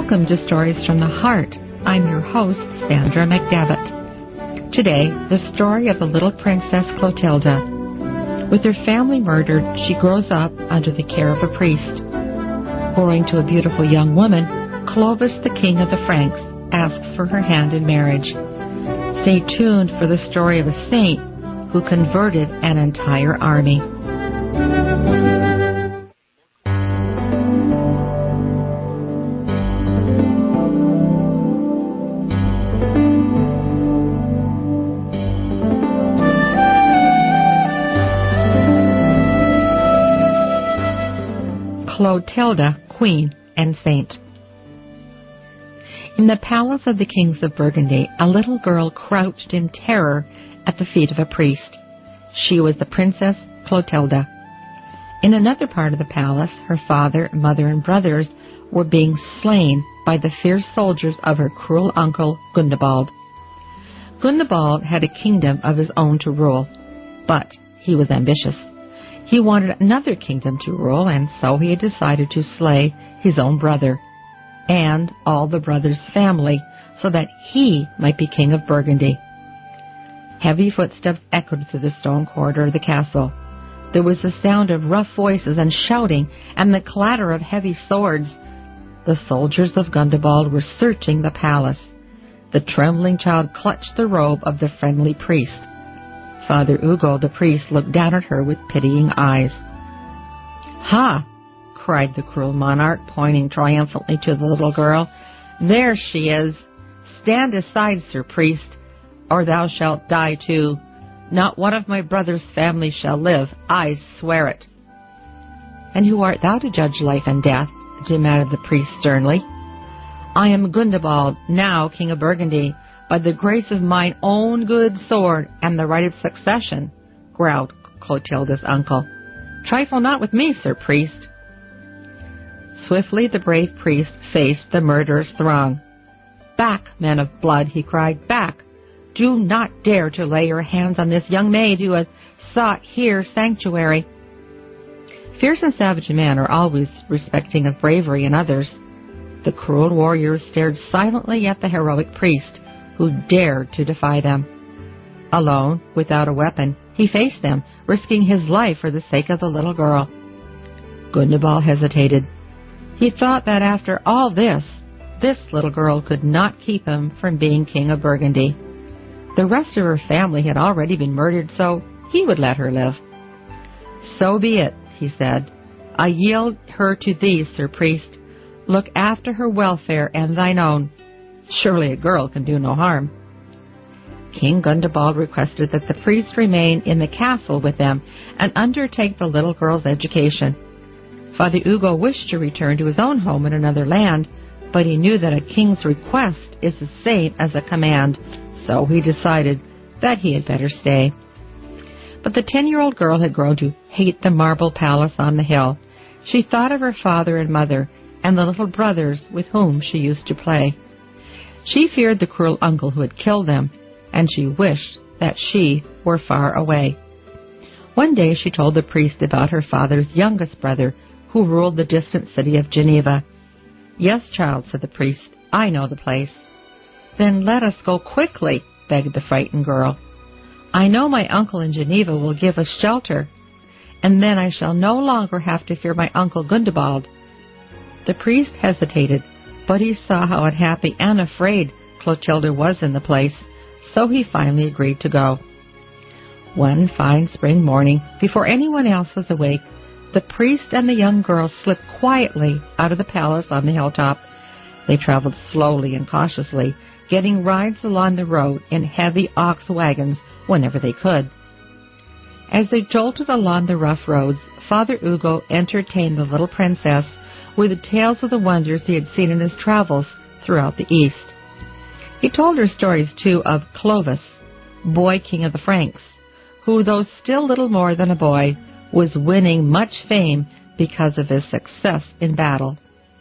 Welcome to Stories from the Heart. I'm your host, Sandra McDevitt. Today, the story of the little princess Clotilda. With her family murdered, she grows up under the care of a priest. Growing to a beautiful young woman, Clovis, the king of the Franks, asks for her hand in marriage. Stay tuned for the story of a saint who converted an entire army. Clotilda, Queen and Saint. In the palace of the kings of Burgundy, a little girl crouched in terror at the feet of a priest. She was the Princess Clotilda. In another part of the palace, her father, mother, and brothers were being slain by the fierce soldiers of her cruel uncle, Gundebald. Gundebald had a kingdom of his own to rule, but he was ambitious. He wanted another kingdom to rule, and so he had decided to slay his own brother and all the brothers' family so that he might be king of Burgundy. Heavy footsteps echoed through the stone corridor of the castle. There was the sound of rough voices and shouting and the clatter of heavy swords. The soldiers of Gundebald were searching the palace. The trembling child clutched the robe of the friendly priest. Father Ugo, the priest, looked down at her with pitying eyes. "Ha!" cried the cruel monarch, pointing triumphantly to the little girl. "There she is! Stand aside, Sir Priest, or thou shalt die too. Not one of my brother's family shall live, I swear it." "And who art thou to judge life and death?" demanded the priest sternly. "I am Gundebald, now King of Burgundy, by the grace of mine own good sword and the right of succession," growled Clotilda's uncle. "Trifle not with me, Sir Priest." Swiftly the brave priest faced the murderous throng. "Back, men of blood," he cried, "back! Do not dare to lay your hands on this young maid who has sought here sanctuary." Fierce and savage men are always respecting of bravery in others. The cruel warriors stared silently at the heroic priest, who dared to defy them. Alone, without a weapon, he faced them, risking his life for the sake of the little girl. Gundebald hesitated. He thought that after all this little girl could not keep him from being king of Burgundy. The rest of her family had already been murdered, so he would let her live. "So be it," he said. "I yield her to thee, Sir Priest. Look after her welfare and thine own. Surely a girl can do no harm." King Gundebald requested that the priest remain in the castle with them and undertake the little girl's education. Father Ugo wished to return to his own home in another land, but he knew that a king's request is the same as a command, so he decided that he had better stay. But the 10-year-old girl had grown to hate the marble palace on the hill. She thought of her father and mother and the little brothers with whom she used to play. She feared the cruel uncle who had killed them, and she wished that she were far away. One day she told the priest about her father's youngest brother, who ruled the distant city of Geneva. "Yes, child," said the priest, "I know the place." "Then let us go quickly," begged the frightened girl. "I know my uncle in Geneva will give us shelter, and then I shall no longer have to fear my uncle Gundebald." The priest hesitated, but he saw how unhappy and afraid Clotilda was in the place, so he finally agreed to go. One fine spring morning, before anyone else was awake, the priest and the young girl slipped quietly out of the palace on the hilltop. They traveled slowly and cautiously, getting rides along the road in heavy ox wagons whenever they could. As they jolted along the rough roads, Father Ugo entertained the little princess with the tales of the wonders he had seen in his travels throughout the East. He told her stories, too, of Clovis, boy king of the Franks, who, though still little more than a boy, was winning much fame because of his success in battle.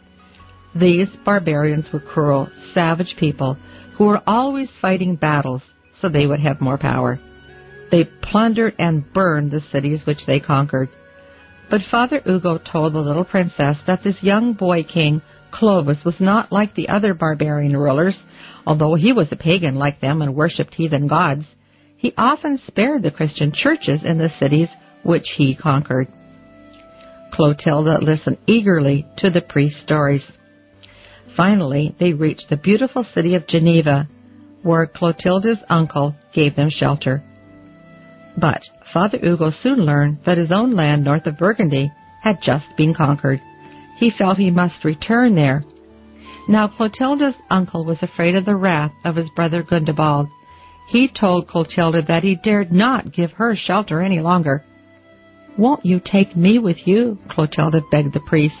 These barbarians were cruel, savage people who were always fighting battles so they would have more power. They plundered and burned the cities which they conquered. But Father Ugo told the little princess that this young boy king, Clovis, was not like the other barbarian rulers. Although he was a pagan like them and worshipped heathen gods, he often spared the Christian churches in the cities which he conquered. Clotilda listened eagerly to the priest's stories. Finally, they reached the beautiful city of Geneva, where Clotilda's uncle gave them shelter. But Father Ugo soon learned that his own land north of Burgundy had just been conquered. He felt he must return there. Now Clotilda's uncle was afraid of the wrath of his brother Gundebald. He told Clotilda that he dared not give her shelter any longer. "Won't you take me with you?" Clotilda begged the priest.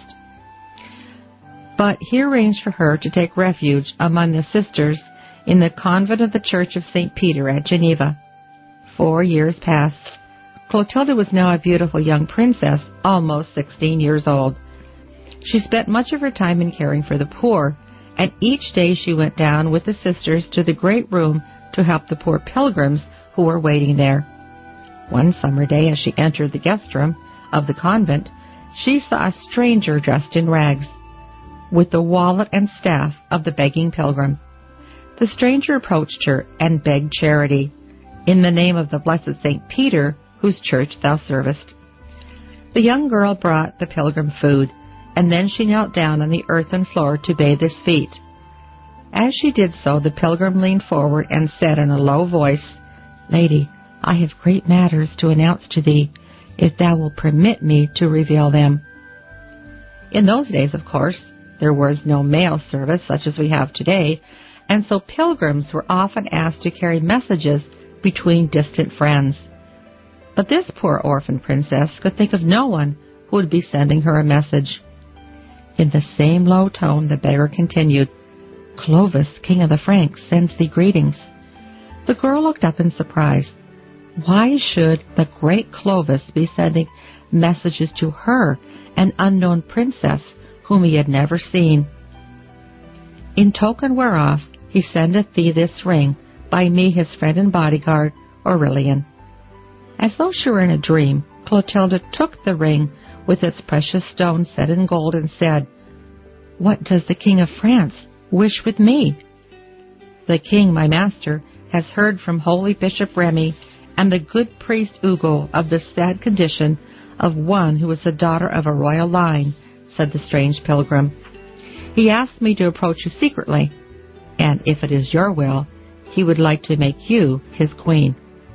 But he arranged for her to take refuge among the sisters in the convent of the Church of St. Peter at Geneva. 4 years passed. Clotilda was now a beautiful young princess, almost 16 years old. She spent much of her time in caring for the poor, and each day she went down with the sisters to the great room to help the poor pilgrims who were waiting there. One summer day, as she entered the guest room of the convent, she saw a stranger dressed in rags, with the wallet and staff of the begging pilgrim. The stranger approached her and begged charity, "In the name of the blessed St. Peter, whose church thou servest." The young girl brought the pilgrim food, and then she knelt down on the earthen floor to bathe his feet. As she did so, the pilgrim leaned forward and said in a low voice, "Lady, I have great matters to announce to thee, if thou wilt permit me to reveal them." In those days, of course, there was no mail service such as we have today, and so pilgrims were often asked to carry messages between distant friends. But this poor orphan princess could think of no one who would be sending her a message. In the same low tone, the beggar continued, "Clovis, king of the Franks, sends thee greetings." The girl looked up in surprise. Why should the great Clovis be sending messages to her, an unknown princess whom he had never seen? "In token whereof he sendeth thee this ring, by me his friend and bodyguard, Aurelian." As though she were in a dream, Clotilda took the ring with its precious stones set in gold and said, "What does the King of France wish with me?" "The king, my master, has heard from holy Bishop Remy and the good priest Ugo of the sad condition of one who is the daughter of a royal line," said the strange pilgrim. "He asked me to approach you secretly, and if it is your will, he would like to make you his queen."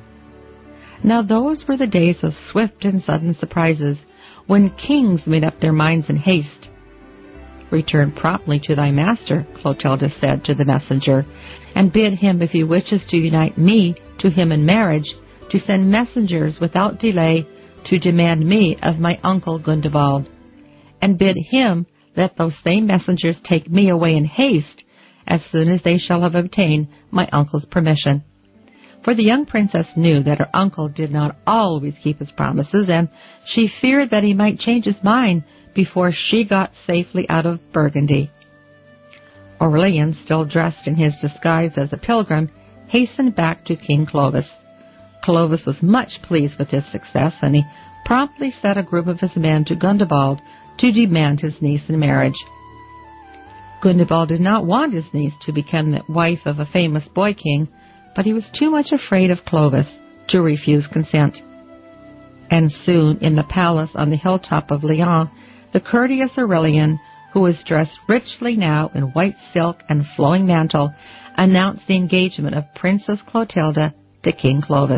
Now those were the days of swift and sudden surprises, when kings made up their minds in haste. "Return promptly to thy master," Clotilda said to the messenger, "and bid him, if he wishes to unite me to him in marriage, to send messengers without delay to demand me of my uncle Gundebald. And bid him let those same messengers take me away in haste, as soon as they shall have obtained my uncle's permission." For the young princess knew that her uncle did not always keep his promises, and she feared that he might change his mind before she got safely out of Burgundy. Aurelian, still dressed in his disguise as a pilgrim, hastened back to King Clovis. Clovis was much pleased with his success, and he promptly set a group of his men to Gundebald to demand his niece in marriage. Gundebald did not want his niece to become the wife of a famous boy king, but he was too much afraid of Clovis to refuse consent. And soon, in the palace on the hilltop of Lyon, the courteous Aurelian, who was dressed richly now in white silk and flowing mantle, announced the engagement of Princess Clotilda to King Clovis.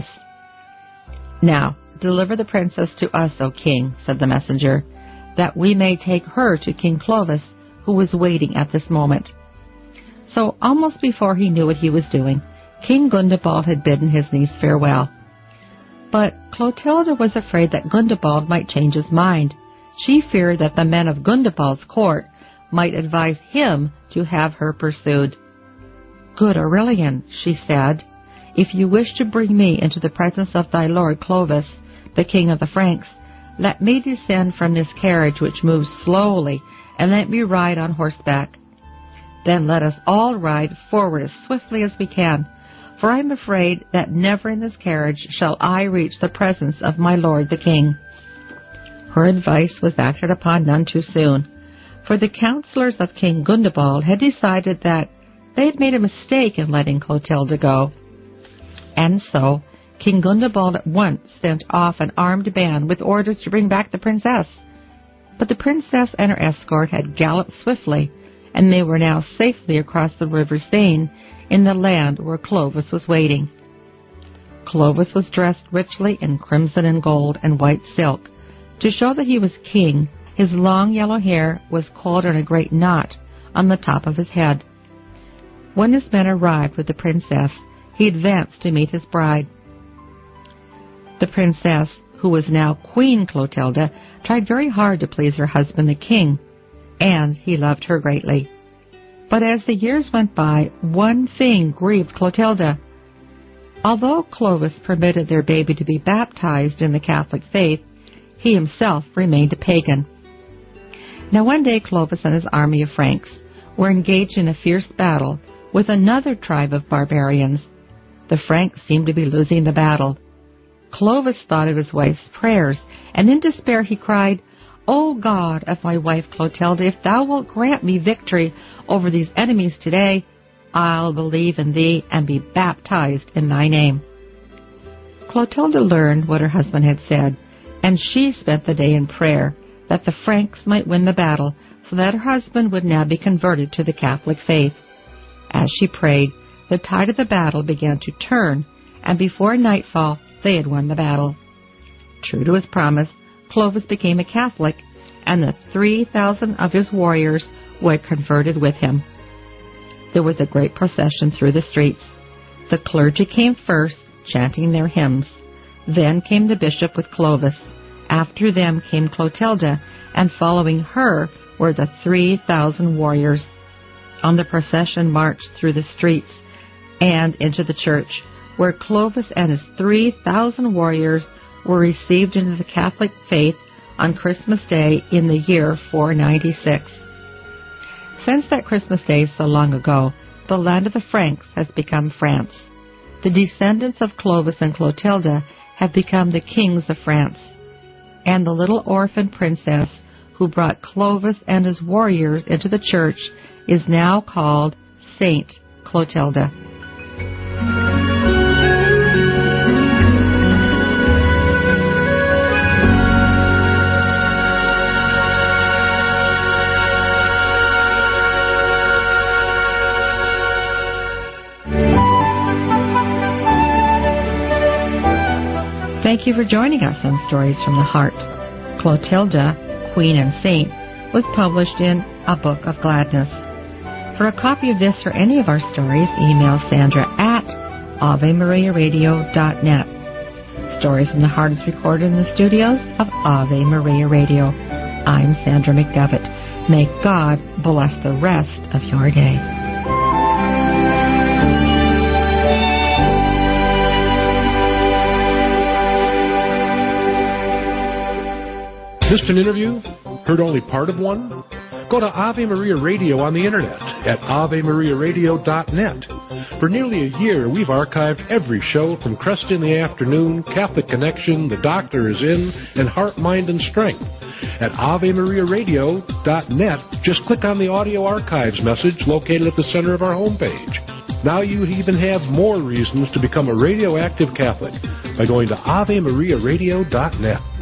"Now, deliver the princess to us, O king," said the messenger, "that we may take her to King Clovis, who is waiting at this moment." So, almost before he knew what he was doing, King Gundebald had bidden his niece farewell. But Clotilda was afraid that Gundebald might change his mind. She feared that the men of Gundebald's court might advise him to have her pursued. "Good Aurelian," she said, "if you wish to bring me into the presence of thy lord Clovis, the king of the Franks, let me descend from this carriage which moves slowly, and let me ride on horseback. Then let us all ride forward as swiftly as we can, for I am afraid that never in this carriage shall I reach the presence of my lord the king." Her advice was acted upon none too soon, for the counselors of King Gundebald had decided that they had made a mistake in letting Clotilda go. And so King Gundebald at once sent off an armed band with orders to bring back the princess. But the princess and her escort had galloped swiftly, and they were now safely across the river Seine in the land where Clovis was waiting. Clovis was dressed richly in crimson and gold and white silk. To show that he was king, his long yellow hair was coiled in a great knot on the top of his head. When his men arrived with the princess, he advanced to meet his bride. The princess, who was now Queen Clotilda, tried very hard to please her husband the king, and he loved her greatly. But as the years went by, one thing grieved Clotilda. Although Clovis permitted their baby to be baptized in the Catholic faith, he himself remained a pagan. Now one day Clovis and his army of Franks were engaged in a fierce battle with another tribe of barbarians. The Franks seemed to be losing the battle. Clovis thought of his wife's prayers, and in despair he cried, "O God of my wife Clotilda, if thou wilt grant me victory over these enemies today, I'll believe in thee and be baptized in thy name." Clotilda learned what her husband had said, and she spent the day in prayer that the Franks might win the battle so that her husband would now be converted to the Catholic faith. As she prayed, the tide of the battle began to turn, and before nightfall they had won the battle. True to his promise, Clovis became a Catholic, and the 3,000 of his warriors were converted with him. There was a great procession through the streets. The clergy came first, chanting their hymns. Then came the bishop with Clovis. After them came Clotilda, and following her were the 3,000 warriors. On the procession marched through the streets and into the church, where Clovis and his 3,000 warriors were received into the Catholic faith on Christmas Day in the year 496. Since that Christmas day so long ago, the land of the Franks has become France. The descendants of Clovis and Clotilda have become the kings of France, and the little orphan princess who brought Clovis and his warriors into the church is now called Saint Clotilda. Thank you for joining us on Stories from the Heart. Clotilda, Queen and Saint, was published in A Book of Gladness. For a copy of this or any of our stories, email Sandra at AveMariaRadio.net. Stories from the Heart is recorded in the studios of Ave Maria Radio. I'm Sandra McDevitt. May God bless the rest of your day. Missed an interview? Heard only part of one? Go to Ave Maria Radio on the internet at AveMariaRadio.net. For nearly a year, we've archived every show from Crest in the Afternoon, Catholic Connection, The Doctor is In, and Heart, Mind, and Strength. At AveMariaRadio.net, just click on the Audio Archives message located at the center of our homepage. Now you even have more reasons to become a radioactive Catholic by going to AveMariaRadio.net.